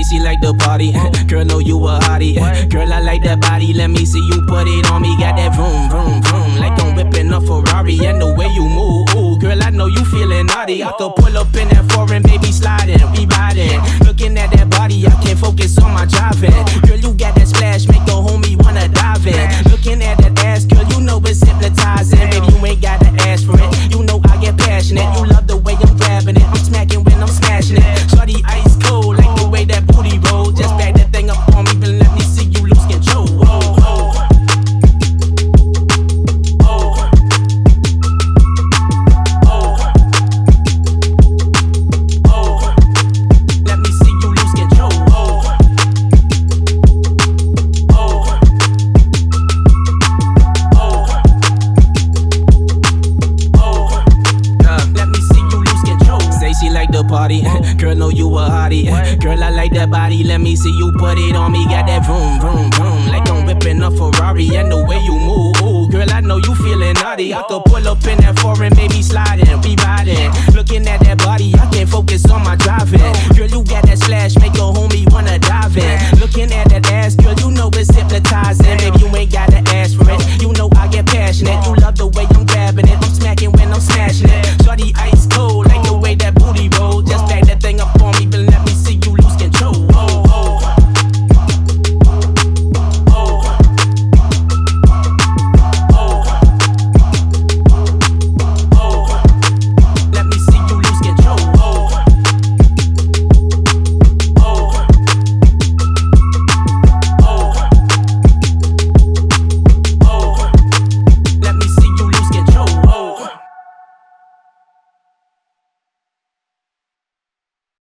she like the party. Girl, know you a hottie. Girl, I like that body. Let me see you put it on me. Got that vroom, vroom, vroom. Like I'm whipping a Ferrari. And the way you move, ooh, girl, I know you feeling naughty. I could pull up in that foreign, baby, sliding, we riding. Looking at that body, I can't focus on my driving. Girl, you got that splash, make a homie wanna dive in. Looking at that ass, girl, you know it's hypnotizing. Baby, you ain't gotta ask for it. You know I get passionate. You love the way I'm grabbing it. I'm smacking when I'm smashing it. Shorty ice cold, like the way that booty roll. Just back that thing up on me, but let me see you lose control. Oh, oh. Party. Girl, know you a hottie. Girl, I like that body. Let me see you put it on me. Got that vroom, vroom, vroom. Like I'm whipping a Ferrari. And the way you move, ooh, girl, I know you feeling naughty. I could pull up in that foreign, baby, sliding, we riding. Looking at that